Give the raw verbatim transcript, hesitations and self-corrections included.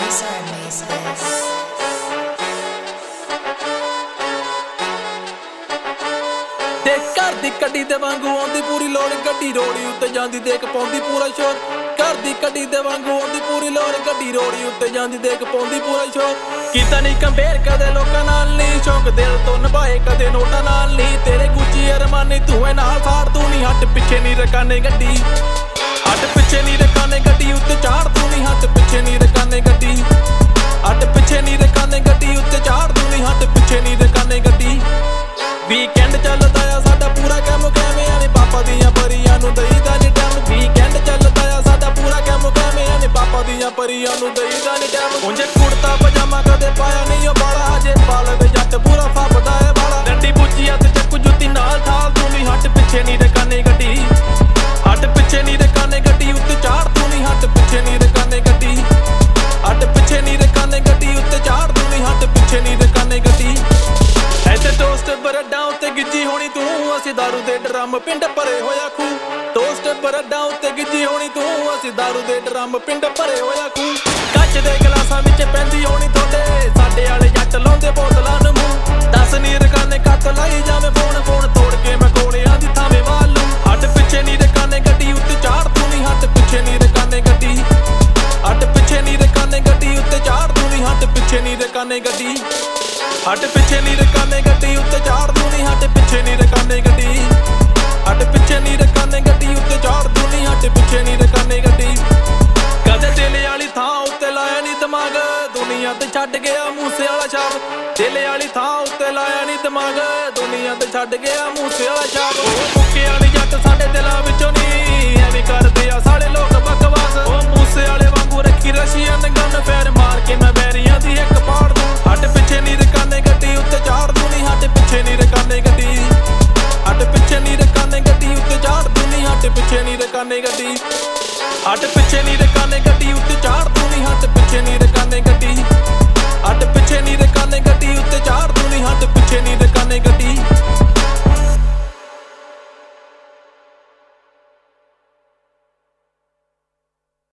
घर दी कड्डी दे वांगू आउंदी पूरी लोड़ गड्डी रोड़ी उत्ते जांदी देख पाउंदी पूरा शोर। घर दी कड्डी दे वांगू आउंदी पूरी लोड़ गड्डी रोड़ी उत्ते जांदी देख पाउंदी पूरा शोर। कीता नहीं कंपेयर कदे लोकां नाल नहीं, शौक दिल तो निभाए कदे नोटां नाल नहीं। तेरे गुच्ची अरमानी तू है नाल फाड़ तू नहीं हट पिछे नहीं रकाने गड्डी, हट पिछे नहीं रकाने गड्डी उत्ते चाड़ तू नहीं हट पिछे नहीं रकाने गड्डी, हट पिछे नहीं रकाने गड्डी उत्ते चाड़ तू नहीं हट पिछे नहीं रकाने गड्डी। वीकेंड चलदा आ साडा पूरा कैमो कैमे आने पापा दियां परियां नूं दईदा नी टैम। वीकेंड चलदा आ साडा पूरा कैमो कैमे आने पापा दियां परियां नूं दईदा नी टैम। उंजे कुर्ता पजामा कदे पाया नहीं ओ बाला, अजे पालवे जट पूरा फपदा है बाला। डंडी बुच्ची हत्थ चक्कू जुत्ती नाल ठाल तू नहीं हट पिछे नहीं रकाने गड्डी, हट पिछे नहीं रकाने गड्डी उत्ते चाड़ तू नहीं हट पिछे नहीं रकाने गड्डी, हट पिछे नहीं रकाने गड्डी उत्ते चाड़ तू नहीं हट पिछे नहीं रकाने गड्डी। ऐसे टोस्ट बरड्डा उत्ते गिज्जी होनी तू, असीं दारू दे ड्रम पिंड भरे होया खूह। टोस्ट बरड्डा उत्ते गिज्जी होनी तू, असीं दारू दे ड्रम पिंड भरे होया खूह। कच दे गलासां विच पैंदी होनी थोड़े, साडे आले जट लाउंदे बोतलां नूं मूंह। दस नी रकाने कत लाई जावे फोन फोन तोड़ के मैं कोलियां दी थावे वालू। हट पिछे नी रकाने गड्डी उत्ते चाड़ तू नहीं हट पिछे नी रकाने गड्डी, हट पिछे नी रकाने गड्डी उत्ते चाड़ तू नहीं हट पिछे नी रकाने गड्डी, हट पिछे नी रकाने गड्डी उत्ते चाड़ तू नहीं हट पिछे नी रकाने गड्डी, हट पिछे नी रकाने गड्डी उत्ते चाड़ तू नहीं हट पिछे नी रकाने गड्डी। कदे दिल वाली थां उत्ते लाया नी दिमाग, दुनिया ते छड्ड गया मूसे वाला छाप। दिल वाली थां उत्ते लाया नी दिमाग, दुनिया ते छड्ड गया मूसे वाला छाप। मुक्के वाली जट साडे दिलां विचों नी एवें करदे आ सारे लोक बकवास। ओ मूसे वाले वांगू रखी रशियन गन पैर मार के मैं वैरियां दी इक पाड़ दूं। हट पिछे नी रकाने गड्डी उत्ते चाड़ तू नहीं हट पिछे नी रकाने गड्डी, हट पिछे नी रकाने गड्डी उत्ते चाड़ तू नहीं हट पिछे नी रकाने गड्डी, हट पिछे नी रकाने गड्डी उत्ते चाड़ तू नहीं हट पिछे नी रकाने गड्डी, हट पिछे नी रकाने गड्डी उत्ते चाड़ तू नहीं हट पिछे नी।